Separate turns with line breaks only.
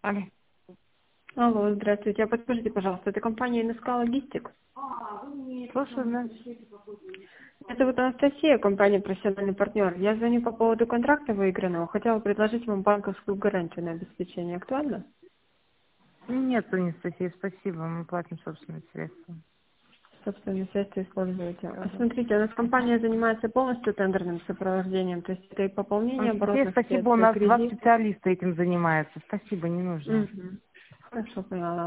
Алло.
Алло, здравствуйте. А подскажите, пожалуйста, это компания НСК Логистик?
Слушаю, да.
Это вот Анастасия, компания «Профессиональный партнер». Я звоню по поводу контракта выигранного. Хотела предложить вам банковскую гарантию на обеспечение. Актуально?
Нет, Анастасия, спасибо. Мы платим собственные средства.
Собственные средства используете. А смотрите, у нас компания занимается полностью тендерным сопровождением. То есть это и пополнение
Анастасия,
оборотных
спасибо. У
средств, и
нас два
кредит.
специалиста этим занимаются. Спасибо, не нужно.
Угу. Хорошо, поняла.